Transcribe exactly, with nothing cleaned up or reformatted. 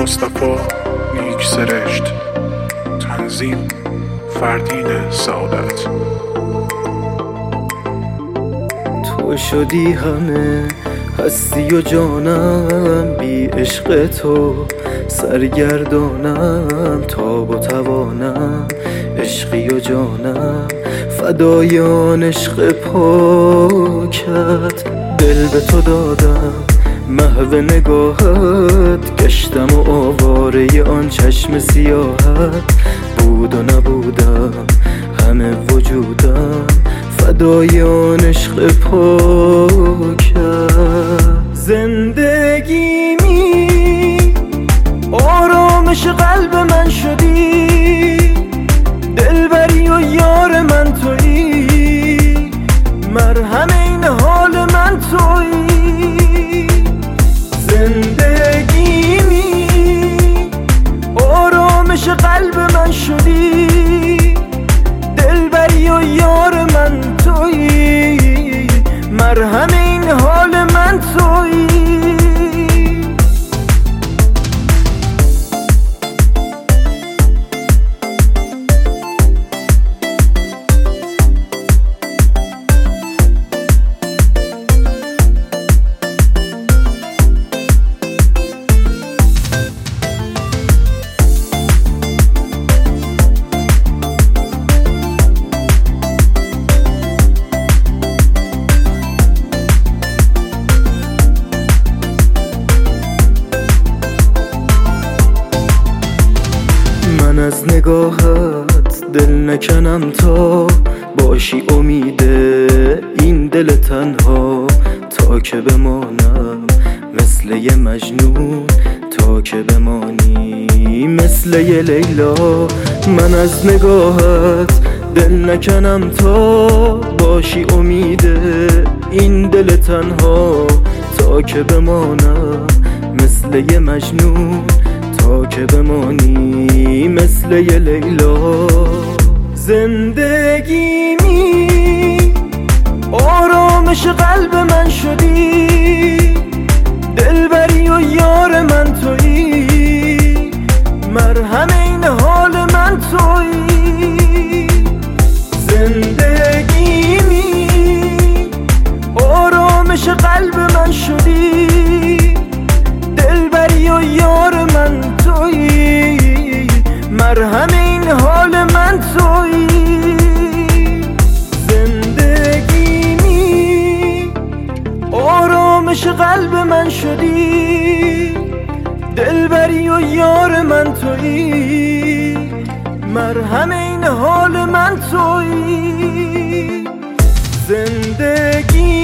مصطفی نیک سرشت. تنظیم فردین سعادت. تو شدی همه هستی و جانم، بی عشق تو سرگردانم. تاب و توانم عشقی و جانم، فدای آن عشق پاکت. دل به تو دادم محو نگاهت، گشتم و آواره آن چشم سیاهت. بود و نبودم همه وجودم، فدای آن عشق پاکت. زندگیمی آرامش قلب من شدی، دلبری و یار من تویی، مرهم این حال من تویی. زندگیمی آرامش قلب من شدی، دلبری و یار من تویی، مرهم این حال من تویی. من از نگاهت دل نکنم تا باشی امید این دل تنها. تا که بمانم مثل یه مجنون، تا که بمانی مثل یه لیلا. من از نگاهت دل نکنم تا باشی امید این دل تنها. تا که بمانم مثل یه مجنون، تا که بمانی مثل یه لیلا. زندگیمی آرامش قلب من شدی، دلبری و یار من تویی، مرهم این حال من تویی. زندگیمی آرامش قلب من شدی، دلبری و یار من تویی، مرهم این حال من تویی. زندگیمی آرامش قلب من شدی، دلبری و یار من تویی، مرهم این حال من تویی. زندگی